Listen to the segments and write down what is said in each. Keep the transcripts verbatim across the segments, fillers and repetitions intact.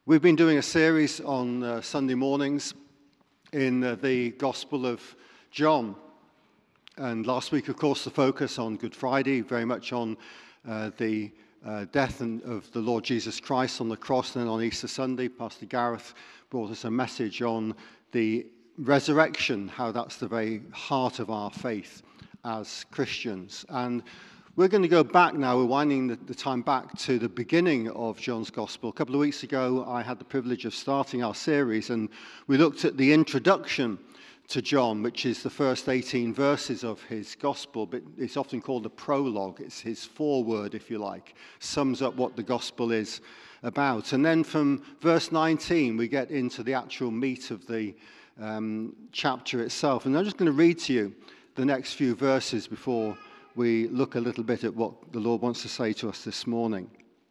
We've been doing a series on uh, Sunday mornings in uh, the Gospel of John. And last week, of course, the focus on Good Friday, very much on uh, the uh, death and, of the Lord Jesus Christ on the cross. And then on Easter Sunday, Pastor Gareth brought us a message on the resurrection, how that's the very heart of our faith as Christians. And we're going to go back now, we're winding the, the time back to the beginning of John's Gospel. A couple of weeks ago, I had the privilege of starting our series, and we looked at the introduction to John, which is the first eighteen verses of his Gospel, but it's often called a prologue. It's his foreword, if you like, sums up what the Gospel is about. And then from verse nineteen, we get into the actual meat of the um, chapter itself. And I'm just going to read to you the next few verses before we look a little bit at what the Lord wants to say to us this morning.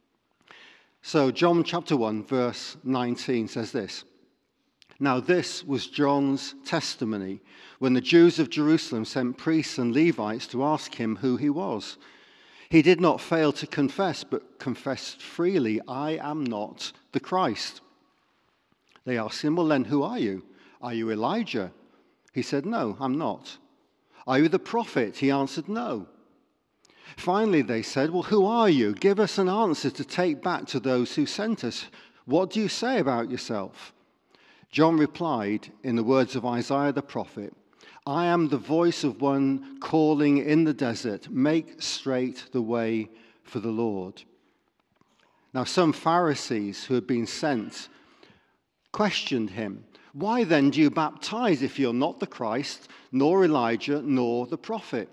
So John chapter one, verse nineteen says this. Now this was John's testimony when the Jews of Jerusalem sent priests and Levites to ask him who he was. He did not fail to confess, but confessed freely, I am not the Christ. They asked him, well then, who are you? Are you Elijah? He said, no, I'm not. Are you the prophet? He answered, no. Finally, they said, well, who are you? Give us an answer to take back to those who sent us. What do you say about yourself? John replied in the words of Isaiah the prophet, I am the voice of one calling in the desert, make straight the way for the Lord. Now, some Pharisees who had been sent questioned him. Why then do you baptize if you're not the Christ, nor Elijah, nor the prophet?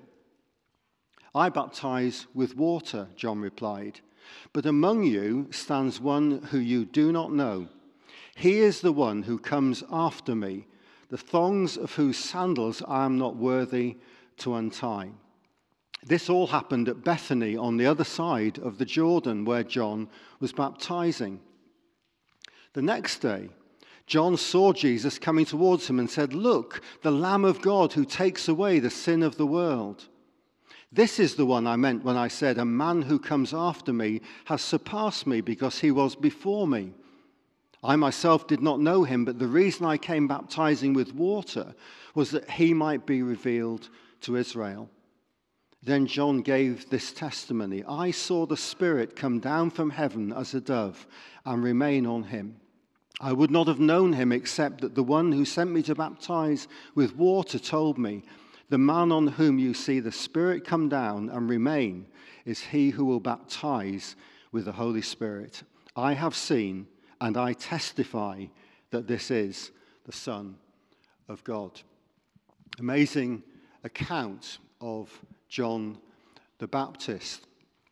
I baptize with water, John replied, but among you stands one who you do not know. He is the one who comes after me, the thongs of whose sandals I am not worthy to untie. This all happened at Bethany on the other side of the Jordan where John was baptizing. The next day, John saw Jesus coming towards him and said, look, the Lamb of God who takes away the sin of the world. This is the one I meant when I said, a man who comes after me has surpassed me because he was before me. I myself did not know him, but the reason I came baptizing with water was that he might be revealed to Israel. Then John gave this testimony. I saw the Spirit come down from heaven as a dove and remain on him. I would not have known him except that the one who sent me to baptize with water told me, the man on whom you see the Spirit come down and remain is he who will baptize with the Holy Spirit. I have seen and I testify that this is the Son of God. Amazing account of John the Baptist.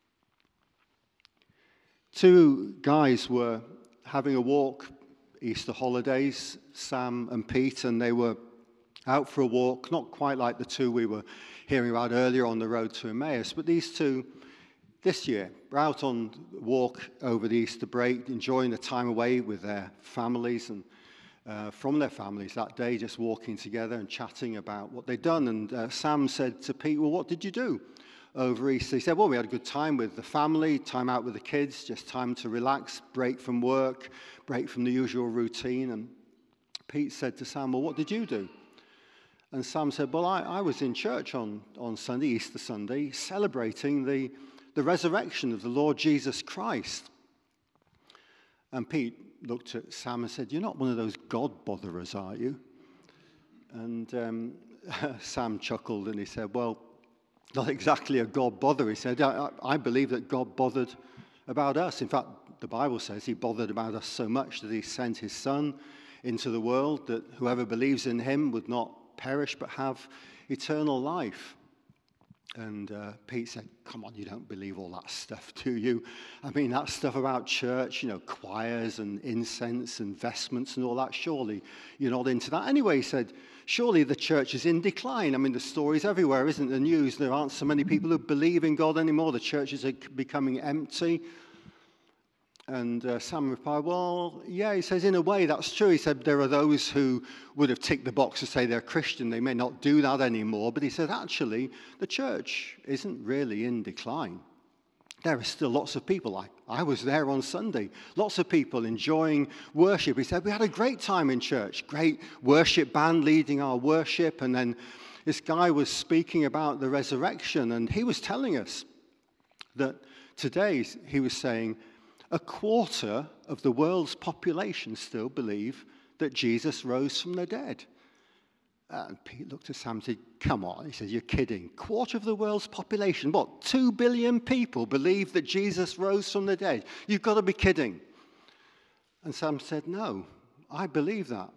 Two guys were having a walk Easter holidays, Sam and Pete, and they were out for a walk, not quite like the two we were hearing about earlier on the road to Emmaus, but these two this year were out on a walk over the Easter break, enjoying the time away with their families and uh, from their families that day, just walking together and chatting about what they'd done. And uh, Sam said to Pete, well, what did you do over Easter? He said, well, we had a good time with the family, time out with the kids, just time to relax, break from work, break from the usual routine. And Pete said to Sam, well, what did you do? And Sam said, well, I, I was in church on, on Sunday, Easter Sunday, celebrating the, the resurrection of the Lord Jesus Christ. And Pete looked at Sam and said, you're not one of those God botherers, are you? And um, Sam chuckled and he said, well, not exactly a God bother. He said, I, I believe that God bothered about us. In fact, the Bible says he bothered about us so much that he sent his Son into the world, that whoever believes in him would not perish but have eternal life. And uh, Pete said, come on, you don't believe all that stuff, do you? I mean, that stuff about church, you know, choirs and incense and vestments and all that, surely you're not into that. Anyway, he said, surely the church is in decline. I mean, the stories everywhere, isn't the news? There aren't so many people who believe in God anymore. The churches are becoming empty. And uh, Sam replied, well, yeah, he says, in a way, that's true. He said, there are those who would have ticked the box to say they're Christian. They may not do that anymore. But he said, actually, the church isn't really in decline. there are still lots of people. I, I was there on Sunday. Lots of people enjoying worship. He said, we had a great time in church. Great worship band leading our worship. And then this guy was speaking about the resurrection. And he was telling us that today, he was saying, a quarter of the world's population still believe that Jesus rose from the dead. And Pete looked at Sam and said, come on. He said, you're kidding. Quarter of the world's population, what, two billion people believe that Jesus rose from the dead? You've got to be kidding. And Sam said, no, I believe that.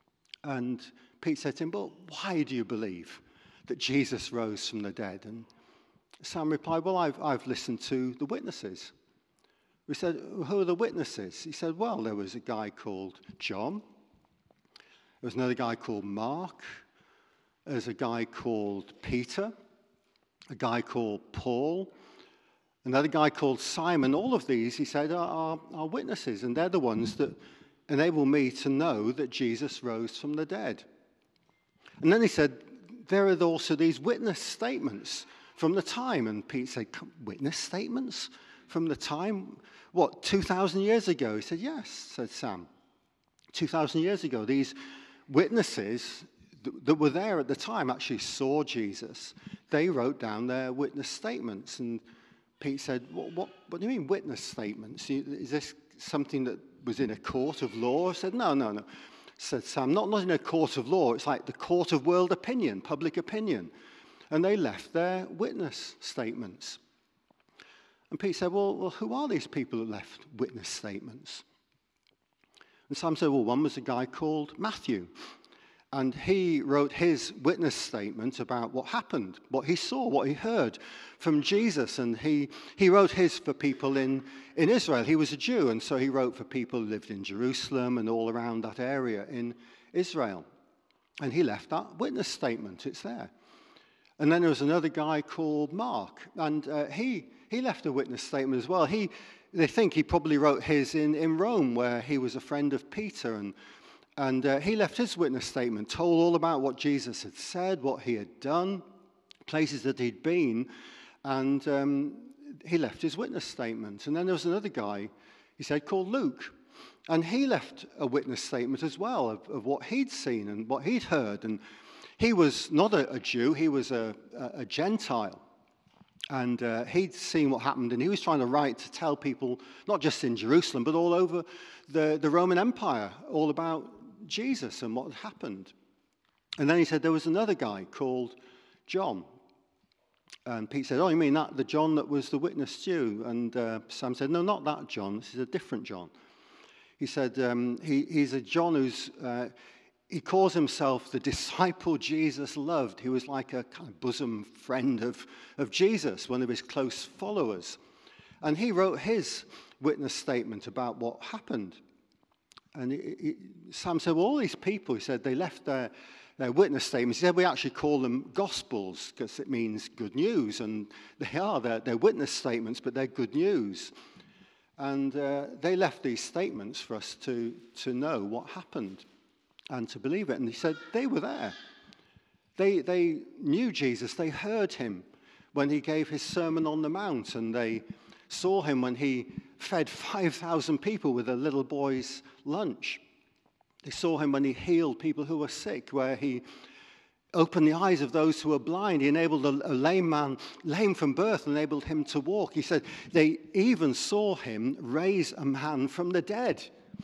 And Pete said to him, but why do you believe that Jesus rose from the dead? And Sam replied, well, I've, I've listened to the witnesses. We said, who are the witnesses? He said, well, there was a guy called John. There was another guy called Mark. There's a guy called Peter, a guy called Paul, another guy called Simon. All of these, he said, are, are, are witnesses, and they're the ones that enable me to know that Jesus rose from the dead. And then he said, there are also these witness statements from the time. And Pete said, witness statements from the time? What, two thousand years ago? He said, yes, said Sam. two thousand years ago, these witnesses that were there at the time actually saw Jesus. They wrote down their witness statements. And Pete said, what, what, what do you mean witness statements? Is this something that was in a court of law? I said, no, no, no. Said Sam, not, not in a court of law. It's like the court of world opinion, public opinion. And they left their witness statements. And Pete said, well, well who are these people that left witness statements? And Sam said, well, one was a guy called Matthew. And he wrote his witness statement about what happened, what he saw, what he heard from Jesus. And he, he wrote his for people in, in Israel. He was a Jew, and so he wrote for people who lived in Jerusalem and all around that area in Israel. And he left that witness statement. It's there. And then there was another guy called Mark, and uh, he, he left a witness statement as well. He... They think he probably wrote his in, in Rome, where he was a friend of Peter. And, and uh, he left his witness statement, told all about what Jesus had said, what he had done, places that he'd been. And um, he left his witness statement. And then there was another guy, he said, called Luke. And he left a witness statement as well of, of what he'd seen and what he'd heard. And he was not a, a Jew, he was a, a, a Gentile. And uh, he'd seen what happened, and he was trying to write to tell people, not just in Jerusalem, but all over the, the Roman Empire, all about Jesus and what had happened. And then he said there was another guy called John. And Pete said, oh, you mean that, the John that was the witness to you? And uh, Sam said, no, not that John. This is a different John. He said, um, he, he's a John who's... Uh, He calls himself the disciple Jesus loved. He was like a kind of bosom friend of, of Jesus, one of his close followers. And he wrote his witness statement about what happened. And he, he, Sam said, well, all these people, he said, they left their, their witness statements. He said, we actually call them gospels because it means good news. And they are, they're, they're witness statements, but they're good news. And uh, they left these statements for us to, to know what happened and to believe it. And he said they were there. They, they knew Jesus. They heard him when he gave his Sermon on the Mount, and they saw him when he fed five thousand people with a little boy's lunch. They saw him when he healed people who were sick, where he opened the eyes of those who were blind. He enabled a, a lame man, lame from birth, enabled him to walk. He said they even saw him raise a man from the dead.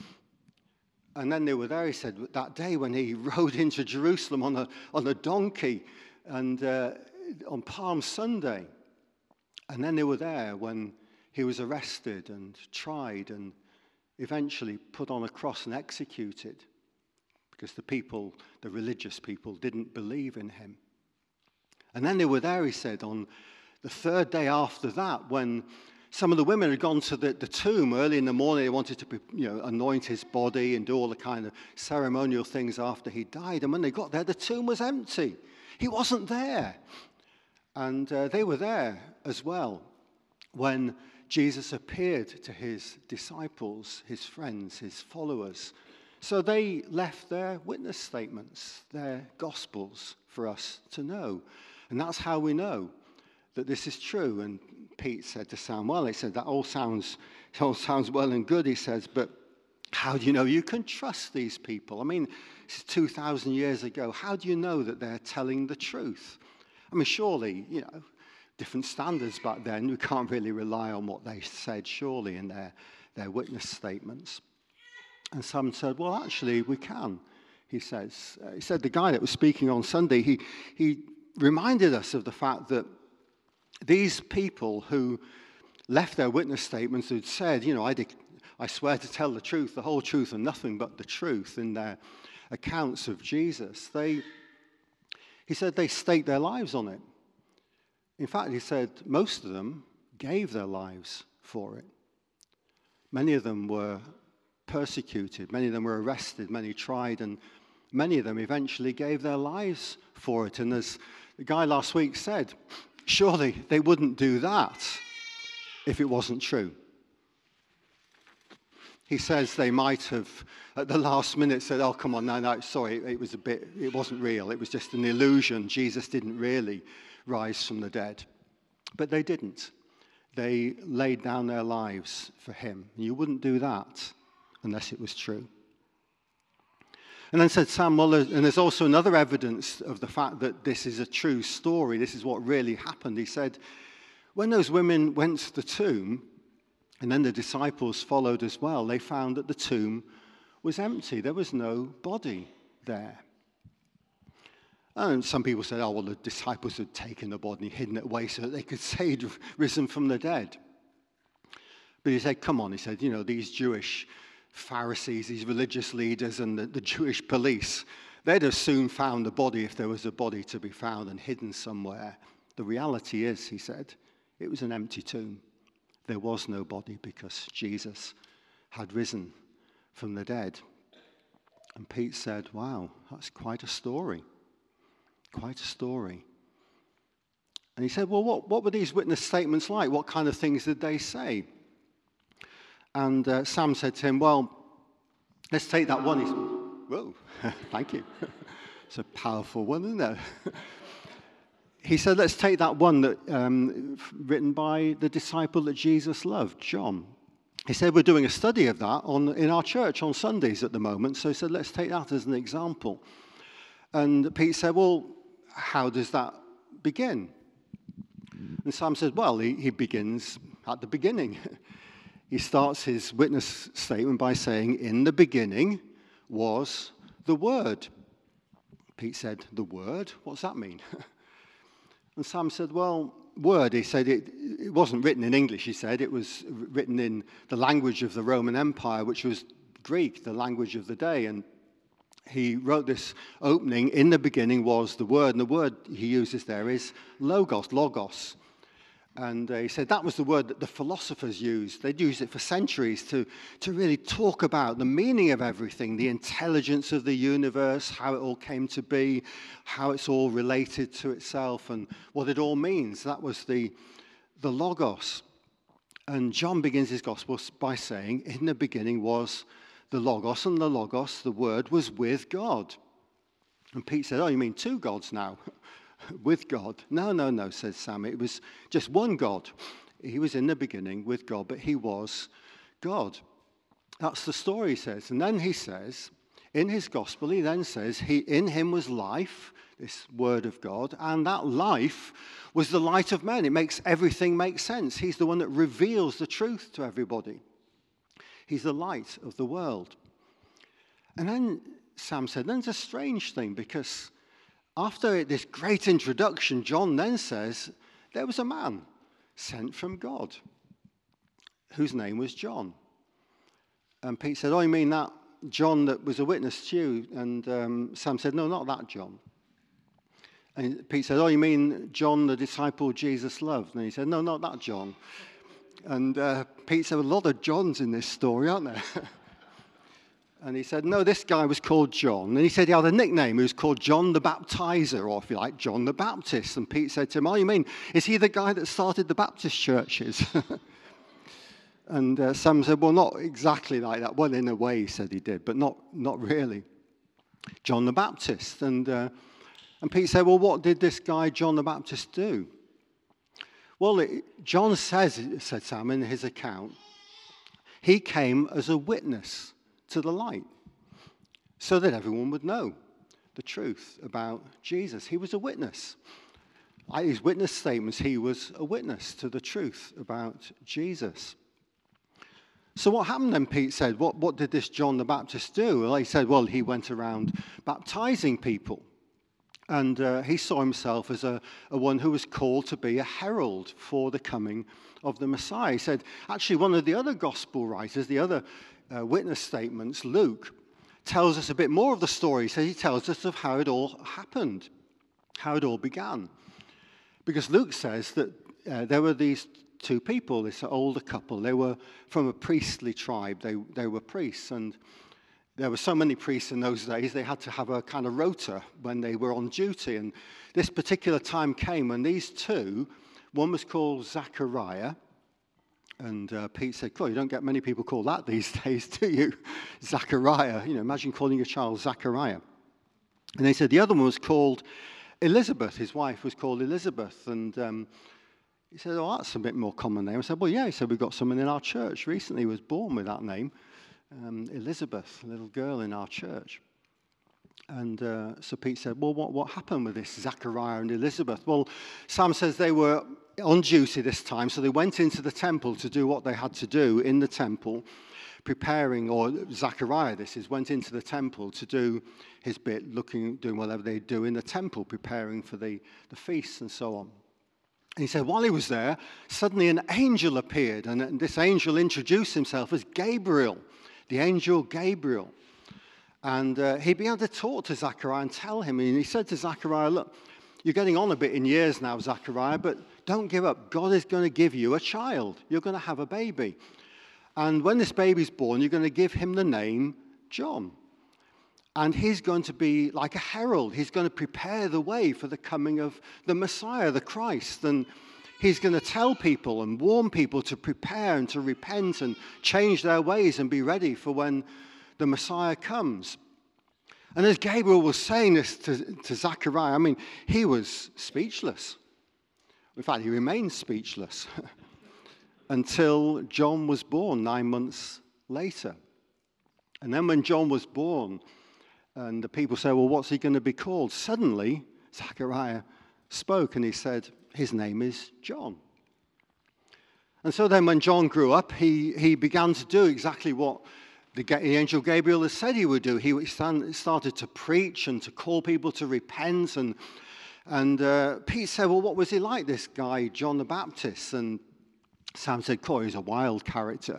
And then they were there, he said, that day when he rode into Jerusalem on a, on a donkey and uh, on Palm Sunday. And then they were there when he was arrested and tried and eventually put on a cross and executed because the people, the religious people, didn't believe in him. And then they were there, he said, on the third day after that when some of the women had gone to the, the tomb early in the morning. They wanted to, you know, anoint his body and do all the kind of ceremonial things after he died. And when they got there, the tomb was empty. He wasn't there. And uh, they were there as well when Jesus appeared to his disciples, his friends, his followers. So they left their witness statements, their gospels for us to know. And that's how we know that this is true. And Pete said to Sam, well, he said, that all sounds, it all sounds well and good, he says, but how do you know you can trust these people? I mean, this is two thousand years ago. How do you know that they're telling the truth? I mean, surely, you know, different standards back then. We can't really rely on what they said, surely, in their, their witness statements. And Sam said, well, actually, we can, he says. Uh, he said the guy that was speaking on Sunday, he, he reminded us of the fact that these people who left their witness statements who'd said, you know, I, de- I swear to tell the truth, the whole truth, and nothing but the truth in their accounts of Jesus, they, he said they staked their lives on it. In fact, he said most of them gave their lives for it. Many of them were persecuted, many of them were arrested, many tried, and many of them eventually gave their lives for it. And as the guy last week said, surely they wouldn't do that if it wasn't true. He says they might have, at the last minute, said, oh, come on, no, no, sorry, it was a bit, it wasn't real. It was just an illusion. Jesus didn't really rise from the dead. But they didn't. They laid down their lives for him. You wouldn't do that unless it was true. And then said Sam Muller, and there's also another evidence of the fact that this is a true story. This is what really happened. He said, when those women went to the tomb, and then the disciples followed as well, they found that the tomb was empty. There was no body there. And some people said, oh, well, the disciples had taken the body and hidden it away so that they could say he'd risen from the dead. But he said, come on, he said, you know, these Jewish Pharisees, these religious leaders and the, the Jewish police, they'd have soon found the body if there was a body to be found and hidden somewhere. The reality is, he said, it was an empty tomb. There was no body because Jesus had risen from the dead. And Pete said, wow, that's quite a story. Quite a story. And he said, well, what, what were these witness statements like? What kind of things did they say? And uh, Sam said to him, well, let's take that one. He said, whoa, thank you. It's a powerful one, isn't it? He said, let's take that one that um, written by the disciple that Jesus loved, John. He said, we're doing a study of that on, in our church on Sundays at the moment. So he said, let's take that as an example. And Pete said, well, how does that begin? And Sam said, well, he, he begins at the beginning. He starts his witness statement by saying, in the beginning was the Word. Pete said, the Word? What's that mean? And Sam said, well, Word, he said, it, it wasn't written in English, he said. It was written in the language of the Roman Empire, which was Greek, the language of the day. And he wrote this opening, in the beginning was the Word. And the word he uses there is logos, logos. And uh, he said that was the word that the philosophers used. They'd used it for centuries to, to really talk about the meaning of everything, the intelligence of the universe, how it all came to be, how it's all related to itself, and what it all means. That was the, the Logos. And John begins his gospel by saying, in the beginning was the Logos, and the Logos, the Word, was with God. And Pete said, oh, you mean two gods now? With God? No, no, no, says Sam. It was just one God. He was in the beginning with God, but he was God. That's the story, he says. And then he says, in his gospel, he then says, he, in him was life, this word of God, and that life was the light of men. It makes everything make sense. He's the one that reveals the truth to everybody. He's the light of the world. And then Sam said, then it's a strange thing, because after this great introduction, John then says, there was a man sent from God whose name was John. And Pete said, oh, you mean that John that was a witness to you? And um, Sam said, no, not that John. And Pete said, oh, you mean John, the disciple Jesus loved? And he said, no, not that John. And uh, Pete said, a lot of Johns in this story, aren't there? And he said, no, this guy was called John. And he said he had a nickname. He was called John the Baptizer, or if you like, John the Baptist. And Pete said to him, oh, you mean, is he the guy that started the Baptist churches? And uh, Sam said, well, not exactly like that. Well, in a way, he said he did, but not, not really. John the Baptist. And, uh, and Pete said, well, what did this guy, John the Baptist, do? Well, it, John says, said Sam in his account, he came as a witness to the light so that everyone would know the truth about Jesus. He was a witness. Like his witness statements, he was a witness to the truth about Jesus. So what happened then, Pete said? What, what did this John the Baptist do? Well, he said, well, he went around baptizing people. And uh, he saw himself as a, a one who was called to be a herald for the coming of the Messiah. He said, actually, one of the other gospel writers, the other uh, witness statements, Luke, tells us a bit more of the story. So he tells us of how it all happened, how it all began. Because Luke says that uh, there were these two people, this older couple. They were from a priestly tribe. They, they were priests, and there were so many priests in those days, they had to have a kind of rota when they were on duty. And this particular time came when these two, one was called Zachariah, and uh, Pete said, cool, you don't get many people called that these days, do you? Zachariah, you know, imagine calling your child Zachariah. And they said the other one was called Elizabeth. His wife was called Elizabeth, and um, he said, oh, that's a bit more common name. I said, well, yeah. He said, we've got someone in our church recently who was born with that name. Um, Elizabeth, a little girl in our church. And uh, so Pete said, well, what, what happened with this Zachariah and Elizabeth? Well, Sam says they were on duty this time, so they went into the temple to do what they had to do in the temple, preparing, or Zachariah, this is, went into the temple to do his bit, looking, doing whatever they do in the temple, preparing for the, the feasts and so on. And he said, while he was there, suddenly an angel appeared, and, and this angel introduced himself as Gabriel, the angel Gabriel. And uh, he began to talk to Zachariah and tell him, and he said to Zachariah, look, you're getting on a bit in years now, Zachariah, but don't give up. God is going to give you a child. You're going to have a baby. And when this baby's born, you're going to give him the name John. And he's going to be like a herald. He's going to prepare the way for the coming of the Messiah, the Christ. And he's going to tell people and warn people to prepare and to repent and change their ways and be ready for when the Messiah comes. And as Gabriel was saying this to, to Zachariah, I mean, he was speechless. In fact, he remained speechless until John was born nine months later. And then when John was born, and the people say, well, what's he going to be called? Suddenly, Zachariah spoke and he said, his name is John. And so then when John grew up, he, he began to do exactly what the, the angel Gabriel had said he would do. He started to preach and to call people to repent. And, and uh, Pete said, well, what was he like, this guy, John the Baptist? And Sam said, cool, he's a wild character.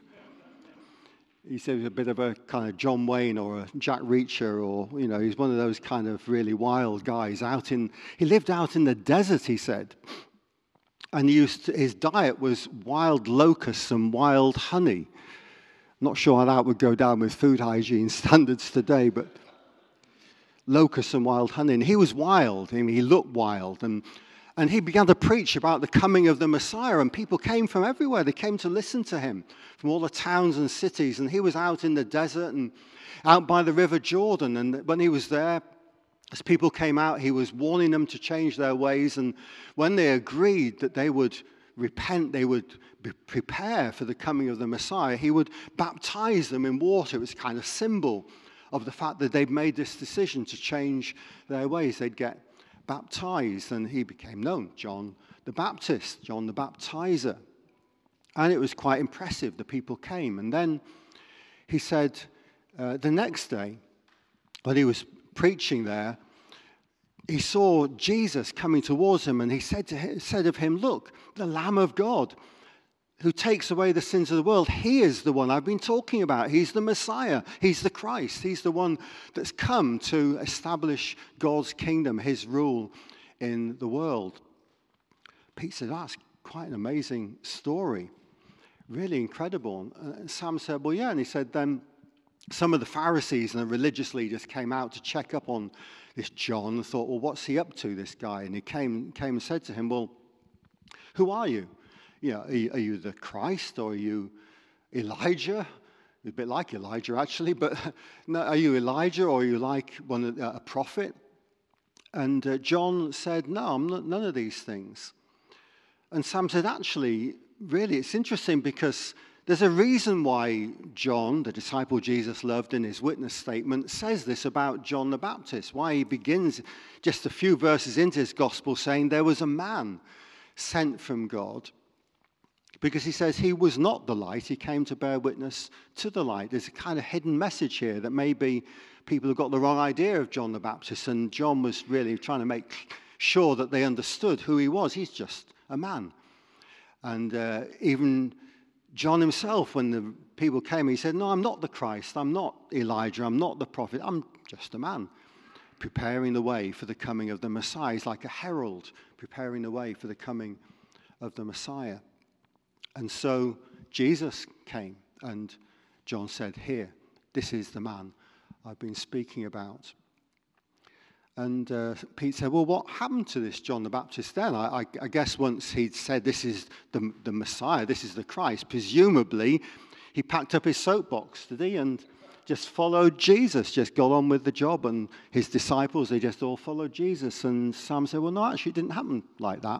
He said he was a bit of a kind of John Wayne or a Jack Reacher, or, you know, he's one of those kind of really wild guys out in, he lived out in the desert, he said. And he used to, his diet was wild locusts and wild honey. Not sure how that would go down with food hygiene standards today, but locusts and wild honey. And he was wild. I mean, he looked wild. And And he began to preach about the coming of the Messiah, and people came from everywhere. They came to listen to him from all the towns and cities. And he was out in the desert and out by the River Jordan. And when he was there, as people came out, he was warning them to change their ways. And when they agreed that they would repent, they would be prepare for the coming of the Messiah, he would baptize them in water. It was kind of symbol of the fact that they'd made this decision to change their ways. They'd get baptized, and he became known, John the Baptist, John the Baptizer. And it was quite impressive. The people came. And then he said uh, the next day, when he was preaching there, he saw Jesus coming towards him, and he said to him, said of him, look, the Lamb of God who takes away the sins of the world. He is the one I've been talking about. He's the Messiah. He's the Christ. He's the one that's come to establish God's kingdom, his rule in the world. Pete said, that's quite an amazing story. Really incredible. And Sam said, well, yeah. And he said, then some of the Pharisees and the religious leaders came out to check up on this John and thought, well, what's he up to, this guy? And he came, came and said to him, well, who are you? You know, are you, are you the Christ, or are you Elijah? A bit like Elijah, actually, but no, are you Elijah, or are you like one of, uh, a prophet? And uh, John said, no, I'm not, none of these things. And Sam said, actually, really, it's interesting because there's a reason why John, the disciple Jesus loved, in his witness statement says this about John the Baptist, why he begins just a few verses into his gospel saying there was a man sent from God, because he says he was not the light, he came to bear witness to the light. There's a kind of hidden message here that maybe people have got the wrong idea of John the Baptist, and John was really trying to make sure that they understood who he was. He's just a man. And uh, even John himself, when the people came, he said, no, I'm not the Christ, I'm not Elijah, I'm not the prophet, I'm just a man, preparing the way for the coming of the Messiah. He's like a herald, preparing the way for the coming of the Messiah. And so Jesus came, and John said, here, this is the man I've been speaking about. And uh, Pete said, well, what happened to this John the Baptist then? I, I, I guess once he'd said this is the, the Messiah, this is the Christ, presumably he packed up his soapbox, did he? And just followed Jesus, just got on with the job. And his disciples, they just all followed Jesus. And Sam said, well, no, actually it didn't happen like that.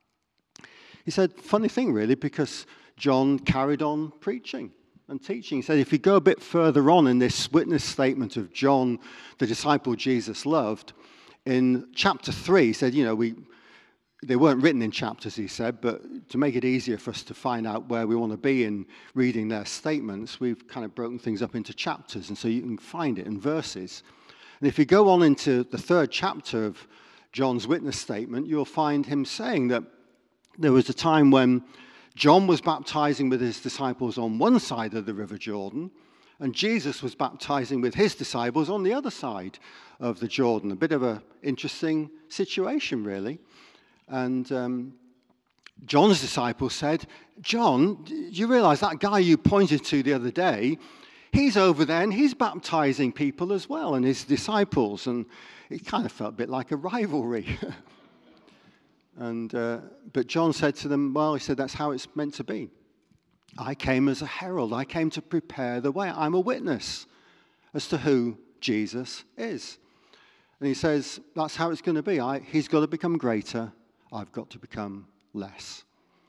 He said, funny thing really, because John carried on preaching and teaching. He said, if you go a bit further on in this witness statement of John, the disciple Jesus loved, in chapter three, he said, you know, we they weren't written in chapters, he said, but to make it easier for us to find out where we want to be in reading their statements, we've kind of broken things up into chapters, and so you can find it in verses. And if you go on into the third chapter of John's witness statement, you'll find him saying that there was a time when John was baptizing with his disciples on one side of the River Jordan, and Jesus was baptizing with his disciples on the other side of the Jordan. A bit of an interesting situation, really. And um, John's disciples said, John, do you realize that guy you pointed to the other day, he's over there and he's baptizing people as well, and his disciples. And it kind of felt a bit like a rivalry. and uh, But John said to them, well, he said, that's how it's meant to be. I came as a herald. I came to prepare the way. I'm a witness as to who Jesus is. And he says, that's how it's going to be. I, he's got to become greater. I've got to become less.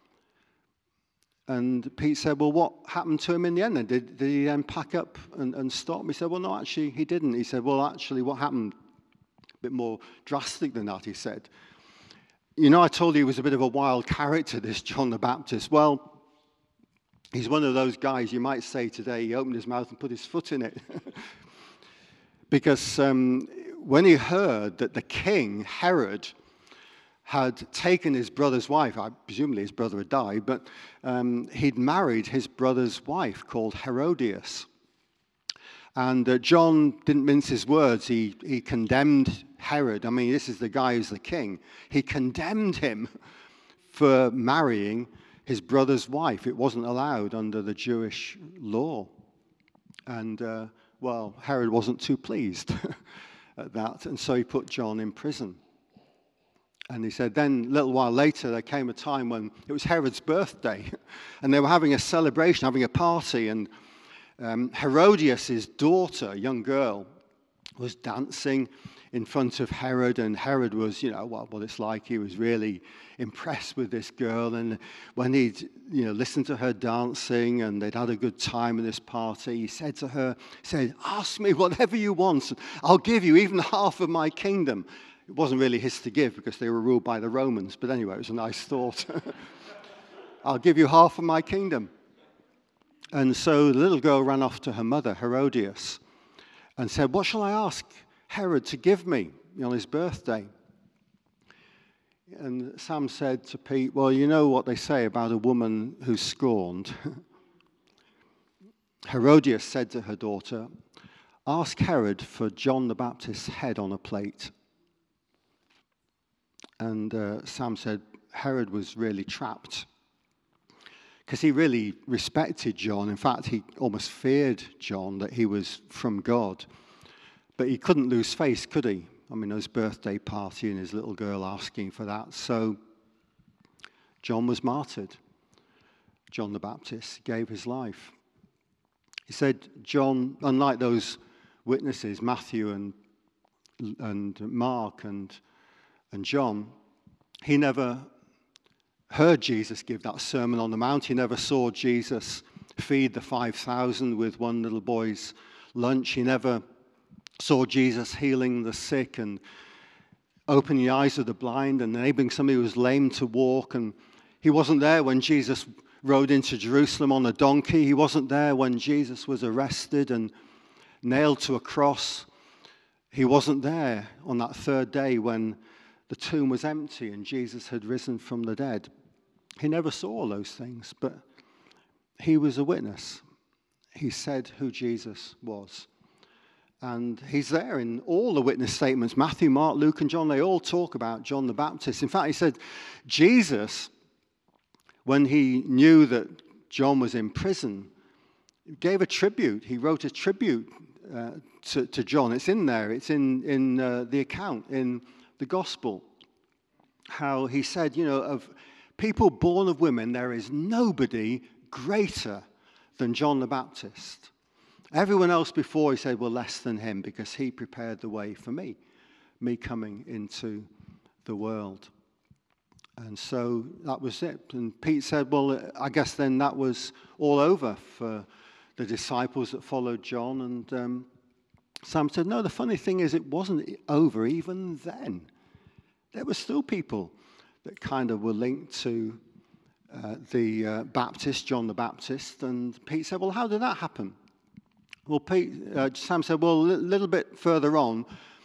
And Pete said, well, what happened to him in the end then? Did, did he then pack up and, and stop? He said, well, no, actually, he didn't. He said, well, actually, what happened? A bit more drastic than that, he said. You know, I told you he was a bit of a wild character, this John the Baptist. Well, he's one of those guys, you might say today, he opened his mouth and put his foot in it. Because um, when he heard that the king, Herod, had taken his brother's wife, I, presumably his brother had died, but um, he'd married his brother's wife called Herodias. And uh, John didn't mince his words. He, he condemned Herod. I mean, this is the guy who's the king. He condemned him for marrying his brother's wife. It wasn't allowed under the Jewish law. And, uh, well, Herod wasn't too pleased at that, and so he put John in prison. And he said then, a little while later, there came a time when it was Herod's birthday, and they were having a celebration, having a party, and um, Herodias' daughter, a young girl, was dancing in front of Herod, and Herod was, you know, what, what it's like. He was really impressed with this girl, and when he'd, you know, listened to her dancing, and they'd had a good time in this party, he said to her, he said, ask me whatever you want, I'll give you even half of my kingdom. It wasn't really his to give because they were ruled by the Romans, but anyway, it was a nice thought. I'll give you half of my kingdom. And so the little girl ran off to her mother, Herodias, and said, what shall I ask Herod to give me on his birthday? And Sam said to Pete, well, you know what they say about a woman who's scorned. Herodias said to her daughter, ask Herod for John the Baptist's head on a plate. And uh, Sam said Herod was really trapped because he really respected John. In fact, he almost feared John, that he was from God. But he couldn't lose face, could he? I mean, his birthday party and his little girl asking for that. So John was martyred. John the Baptist gave his life. He said, John, unlike those witnesses, Matthew and, and Mark and, and John, he never heard Jesus give that Sermon on the Mount. He never saw Jesus feed the five thousand with one little boy's lunch. He never saw Jesus healing the sick and opening the eyes of the blind and enabling somebody who was lame to walk. And he wasn't there when Jesus rode into Jerusalem on a donkey. He wasn't there when Jesus was arrested and nailed to a cross. He wasn't there on that third day when the tomb was empty and Jesus had risen from the dead. He never saw all those things, but he was a witness. He said who Jesus was. And he's there in all the witness statements. Matthew, Mark, Luke, and John, they all talk about John the Baptist. In fact, he said Jesus, when he knew that John was in prison, gave a tribute. He wrote a tribute uh, to, to John. It's in there. It's in, in uh, the account, in the gospel. How he said, you know, of people born of women, there is nobody greater than John the Baptist. Everyone else before, he said, were less than him because he prepared the way for me, me coming into the world. And so that was it. And Pete said, well, I guess then that was all over for the disciples that followed John. And um, Sam said, no, the funny thing is it wasn't over even then. There were still people that kind of were linked to uh, the uh, Baptist, John the Baptist. And Pete said, well, how did that happen? Well, Pete, uh, Sam said, well, a li- little bit further on,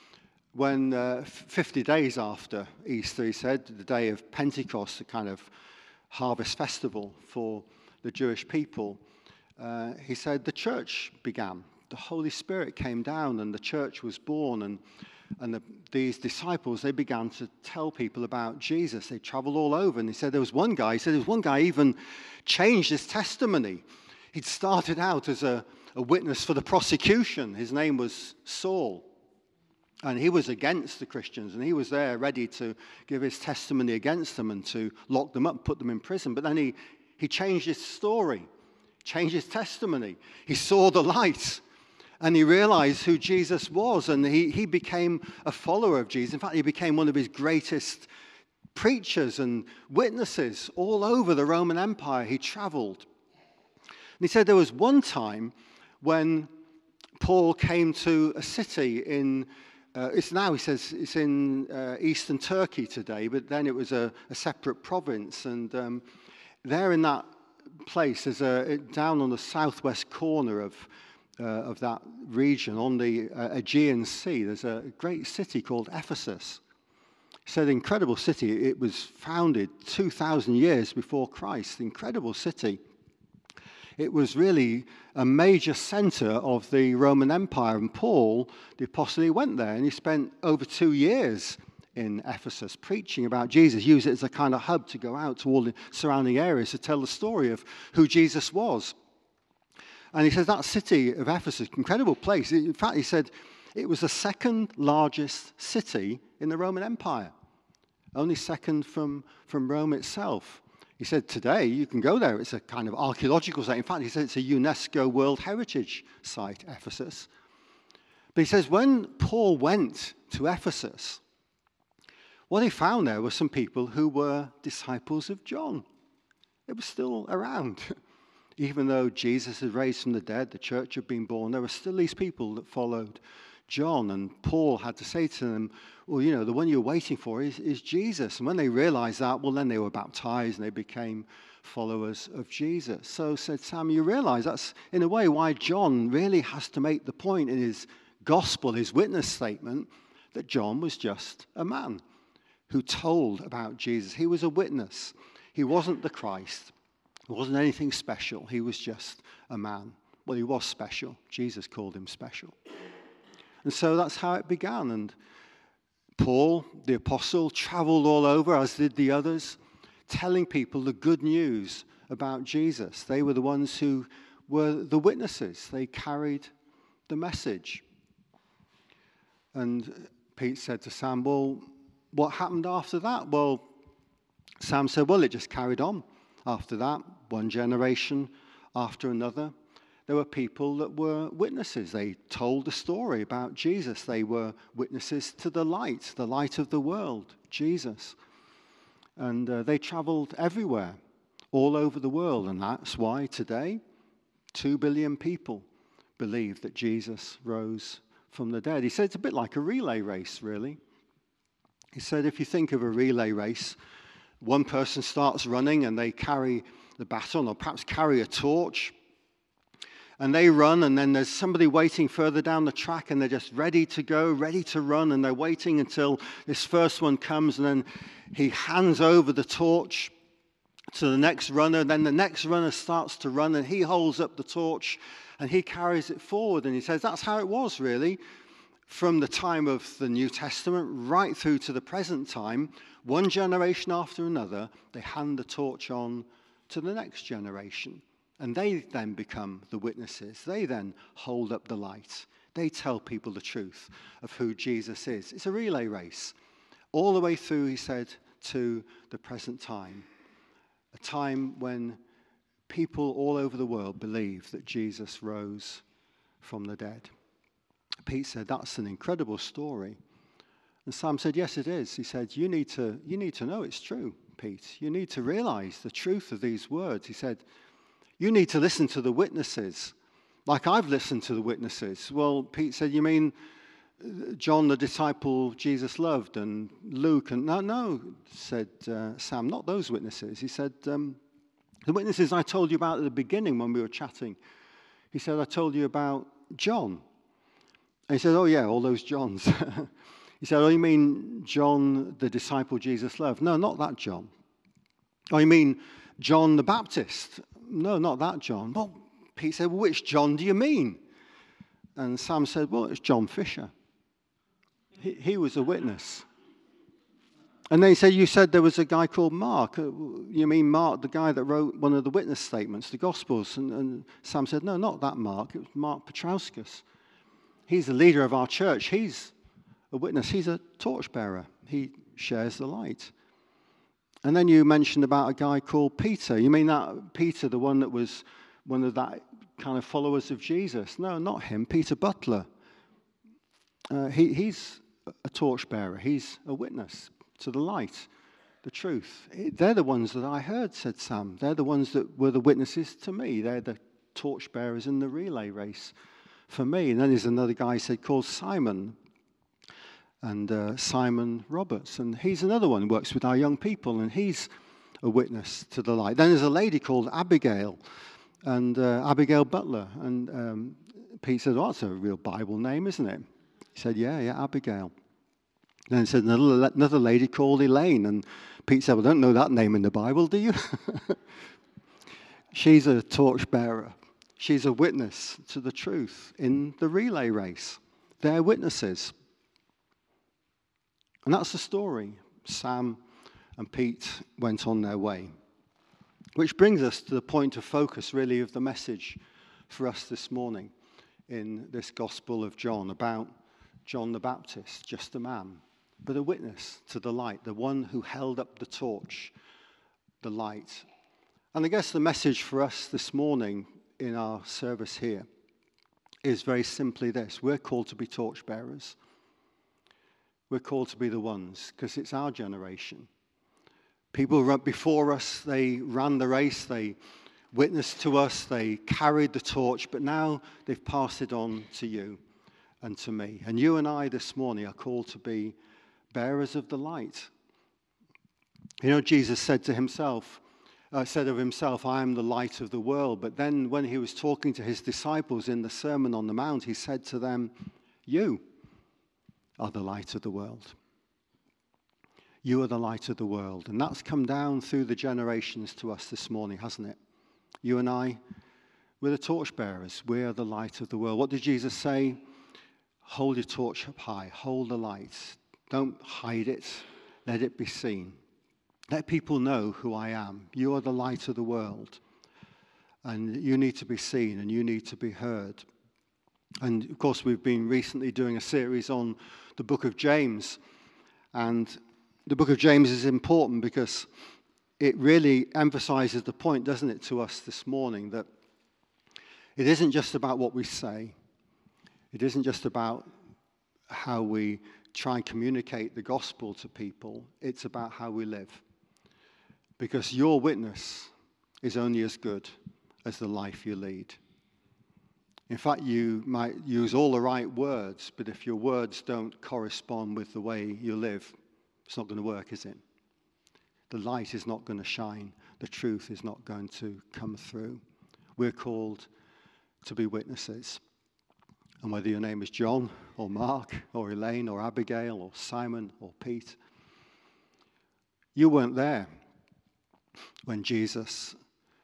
when uh, fifty days after Easter, he said, the day of Pentecost, the kind of harvest festival for the Jewish people, uh, he said the church began. The Holy Spirit came down and the church was born. And, and the, these disciples, they began to tell people about Jesus. They traveled all over. And he said there was one guy, he said there was one guy even changed his testimony. He'd started out as a, a witness for the prosecution. His name was Saul. And he was against the Christians, and he was there ready to give his testimony against them and to lock them up, put them in prison. But then he, he changed his story, changed his testimony. He saw the light, and he realized who Jesus was, and he, he became a follower of Jesus. In fact, he became one of his greatest preachers and witnesses all over the Roman Empire. He traveled. And he said there was one time when Paul came to a city in Uh, it's now, he says, it's in uh, eastern Turkey today, but then it was a, a separate province. And um, there in that place, there's a, down on the southwest corner of, uh, of that region, on the uh, Aegean Sea, there's a great city called Ephesus. He said, incredible city. It was founded two thousand years before Christ. Incredible city. It was really a major center of the Roman Empire. And Paul, the apostle, he went there and he spent over two years in Ephesus preaching about Jesus, used it as a kind of hub to go out to all the surrounding areas to tell the story of who Jesus was. And he says that city of Ephesus, incredible place. In fact, he said it was the second largest city in the Roman Empire, only second from, from Rome itself. He said, today, you can go there. It's a kind of archaeological site. In fact, he said it's a UNESCO World Heritage Site, Ephesus. But he says, when Paul went to Ephesus, what he found there were some people who were disciples of John. They were still around. Even though Jesus had raised from the dead, the church had been born, there were still these people that followed John. And Paul had to say to them, well, you know, the one you're waiting for is, is Jesus. And when they realized that, well, then they were baptized and they became followers of Jesus. So said Sam, you realize that's in a way why John really has to make the point in his gospel, his witness statement, that John was just a man who told about Jesus. He was a witness. He wasn't the Christ. He wasn't anything special. He was just a man. Well, he was special. Jesus called him special. And so that's how it began. And Paul, the apostle, traveled all over, as did the others, telling people the good news about Jesus. They were the ones who were the witnesses. They carried the message. And Pete said to Sam, well, what happened after that? Well, Sam said, well, it just carried on. After that, one generation after another, there were people that were witnesses. They told the story about Jesus. They were witnesses to the light, the light of the world, Jesus. And uh, they traveled everywhere, all over the world. And that's why today, two billion people believe that Jesus rose from the dead. He said it's a bit like a relay race, really. He said if you think of a relay race, one person starts running and they carry the baton or perhaps carry a torch. And they run, and then there's somebody waiting further down the track, and they're just ready to go, ready to run, and they're waiting until this first one comes, and then he hands over the torch to the next runner. Then the next runner starts to run, and he holds up the torch, and he carries it forward. And he says that's how it was, really, from the time of the New Testament right through to the present time. One generation after another, they hand the torch on to the next generation. And they then become the witnesses. They then hold up the light. They tell people the truth of who Jesus is. It's a relay race. All the way through, he said, to the present time. A time when people all over the world believe that Jesus rose from the dead. Pete said, that's an incredible story. And Sam said, yes, it is. He said, you need to, you need to know it's true, Pete. You need to realize the truth of these words. He said, you need to listen to the witnesses, like I've listened to the witnesses. Well, Pete said, you mean John, the disciple Jesus loved, and Luke? And no, no, said uh, Sam, not those witnesses. He said, um, the witnesses I told you about at the beginning when we were chatting. He said, I told you about John. And he said, oh yeah, all those Johns. He said, oh, you mean John, the disciple Jesus loved? No, not that John. Oh, you mean John the Baptist? No, not that John. Well, Pete said, well, which John do you mean? And Sam said, well, it's John Fisher. He, he was a witness. And then he said, you said there was a guy called Mark. You mean Mark, the guy that wrote one of the witness statements, the Gospels? And, and Sam said, no, not that Mark. It was Mark Petrauskas. He's the leader of our church. He's a witness. He's a torchbearer. He shares the light. And then you mentioned about a guy called Peter. You mean that Peter, the one that was one of that kind of followers of Jesus? No, not him. Peter Butler. Uh, he, he's a torchbearer. He's a witness to the light, the truth. They're the ones that I heard, said Sam. They're the ones that were the witnesses to me. They're the torchbearers in the relay race for me. And then there's another guy said called Simon. And uh, Simon Roberts, and he's another one who works with our young people, and he's a witness to the light. Then there's a lady called Abigail, and uh, Abigail Butler, and um, Pete said, oh, that's a real Bible name, isn't it? He said, yeah, yeah, Abigail. Then he said another, another lady called Elaine, and Pete said, well, I don't know that name in the Bible, do you? She's a torchbearer. She's a witness to the truth in the relay race. They're witnesses. And that's the story. Sam and Pete went on their way. Which brings us to the point of focus, really, of the message for us this morning in this Gospel of John, about John the Baptist, just a man, but a witness to the light, the one who held up the torch, the light. And I guess the message for us this morning in our service here is very simply this. We're called to be torchbearers. We're called to be the ones, because it's our generation. People before us, they ran the race, they witnessed to us, they carried the torch, but now they've passed it on to you and to me. And you and I this morning are called to be bearers of the light. You know, Jesus said to himself, uh, said of himself, I am the light of the world. But then when he was talking to his disciples in the Sermon on the Mount, he said to them, you are the light of the world. You are the light of the world. And that's come down through the generations to us this morning, hasn't it? You and I, we're the torchbearers. We are the light of the world. What did Jesus say? Hold your torch up high. Hold the light. Don't hide it. Let it be seen. Let people know who I am. You are the light of the world. And you need to be seen and you need to be heard. And of course, we've been recently doing a series on the book of James. And the book of James is important because it really emphasizes the point, doesn't it, to us this morning, that it isn't just about what we say. It isn't just about how we try and communicate the gospel to people. It's about how we live. because your witness is only as good as the life you lead. In fact, you might use all the right words, but if your words don't correspond with the way you live, it's not going to work, is it? The light is not going to shine. The truth is not going to come through. We're called to be witnesses. And whether your name is John or Mark or Elaine or Abigail or Simon or Pete, you weren't there when Jesus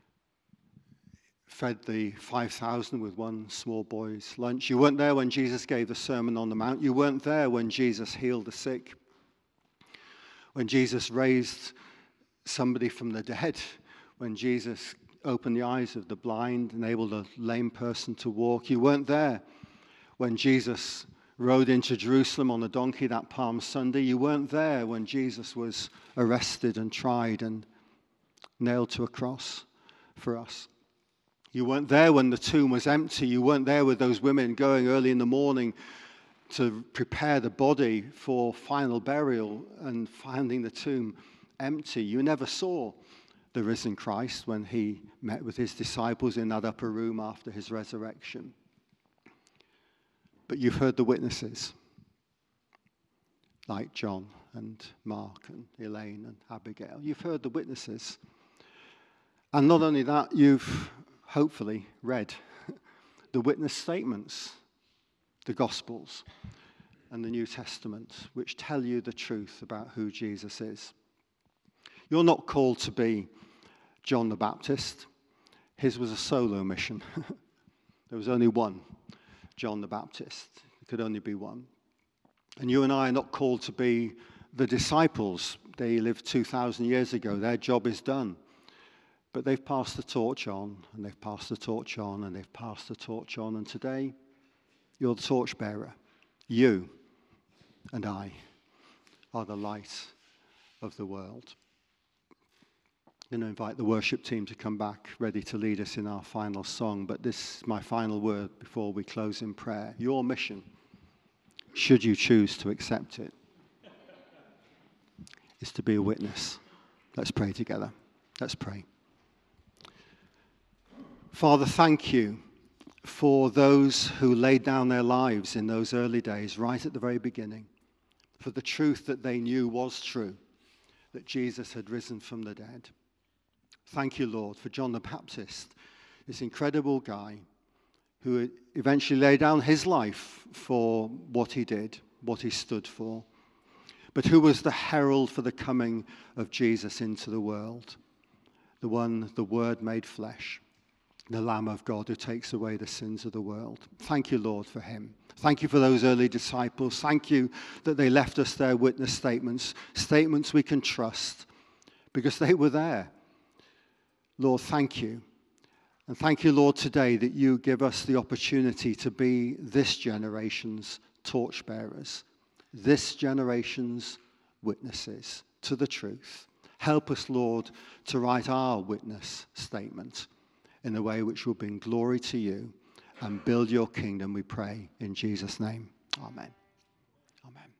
fed the five thousand with one small boy's lunch. You weren't there when Jesus gave the Sermon on the Mount. You weren't there when Jesus healed the sick, when Jesus raised somebody from the dead, when Jesus opened the eyes of the blind, enabled a lame person to walk. You weren't there when Jesus rode into Jerusalem on a donkey that Palm Sunday. You weren't there when Jesus was arrested and tried and nailed to a cross for us. You weren't there when the tomb was empty. You weren't there with those women going early in the morning to prepare the body for final burial and finding the tomb empty. You never saw the risen Christ when he met with his disciples in that upper room after his resurrection. But you've heard the witnesses, like John and Mark and Elaine and Abigail. You've heard the witnesses. And not only that, you've hopefully read the witness statements, the Gospels and the New Testament, which tell you the truth about who Jesus is. You're not called to be John the Baptist. His was a solo mission. There was only one John the Baptist. There could only be one. And you and I are not called to be the disciples. They lived two thousand years ago. Their job is done. But they've passed the torch on, and they've passed the torch on, and they've passed the torch on. And today, you're the torchbearer. You and I are the light of the world. I'm going to invite the worship team to come back, ready to lead us in our final song. But this is my final word before we close in prayer. Your mission, should you choose to accept it, is to be a witness. Let's pray together. Let's pray. Father, thank you for those who laid down their lives in those early days, right at the very beginning, for the truth that they knew was true, that Jesus had risen from the dead. Thank you, Lord, for John the Baptist, this incredible guy who eventually laid down his life for what he did, what he stood for, but who was the herald for the coming of Jesus into the world, the one, the Word made flesh, the Lamb of God who takes away the sins of the world. Thank you, Lord, for him. Thank you for those early disciples. Thank you that they left us their witness statements, statements we can trust because they were there. Lord, thank you. And thank you, Lord, today that you give us the opportunity to be this generation's torchbearers, this generation's witnesses to the truth. Help us, Lord, to write our witness statement in a way which will bring glory to you and build your kingdom, we pray, in Jesus' name. Amen. Amen.